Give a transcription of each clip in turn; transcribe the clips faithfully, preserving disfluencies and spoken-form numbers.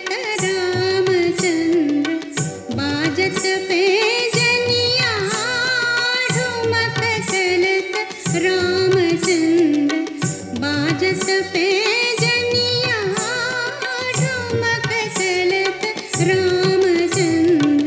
रामचंद्र बाजत पैजनिया ठुमक चलत रामचंद्र बाजत पैजनिया ठुमक चलत रामचंद्र।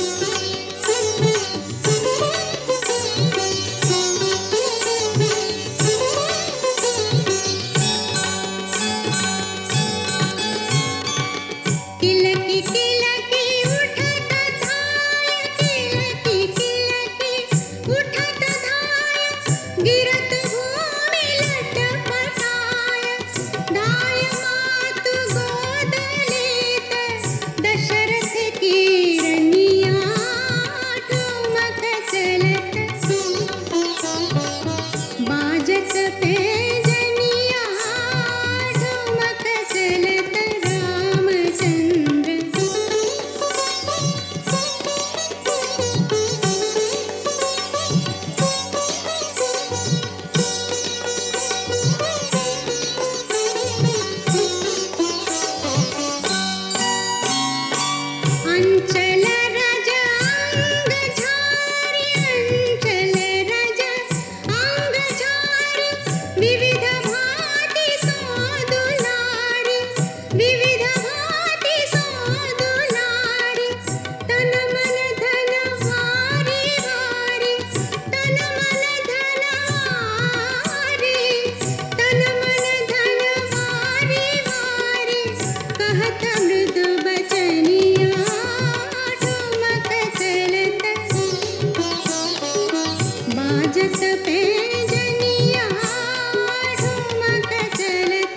किलकी किलकी उठत धाय किलकी किलकी उठत धाय गिरत भूमि लटपटाय धाय मातु गोद लेत दशरथ की रनिया ठुमक चलत बाजत पैजनिया ठुमक चलत रामचंद्र। अंचल रज अंग झारी अंचल रज अंग झारी विविध भांति साधुलारी विविध भांति साधुलारी तन मन धन हारी हारी तन मन धन हारी तन मन धन हारी हारी कहत मृदु बचनिया ठुमक चलत बाजत पैजनिया ठुमक चलत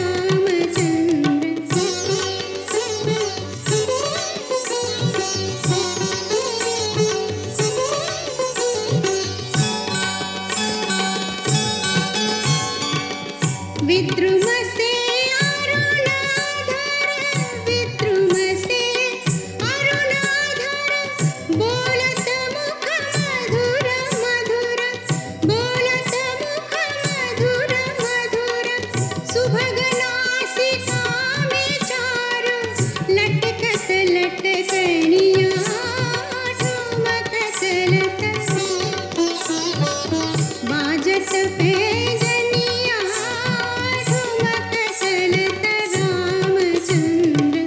रामचंद्र। विद्रुम से अरुणाधर विद्रुम से अरुणाधर बोलत मुख मधुर मधुर बोलत मुख मधुर मधुर सुभग नासिका में चारु लटकत लटकनिया ठुमक चलत बाजत पैजनिया ठुमक चलत रामचंद्र।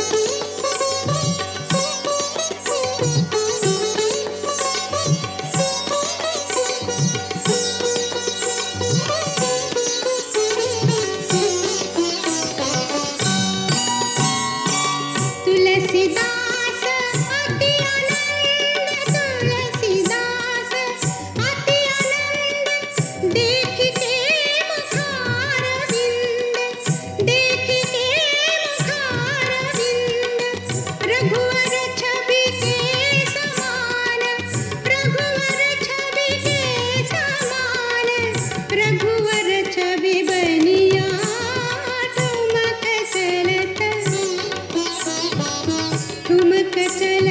तुलसीदास अति आनंद तुलसीदास अति आनंद देख के मुखार विंद देख के मुखार विंद रघुवर छवि के समान रघुवर छवि के समान रघुवर छवि बनिया ठुमक चलत ठुमक चलत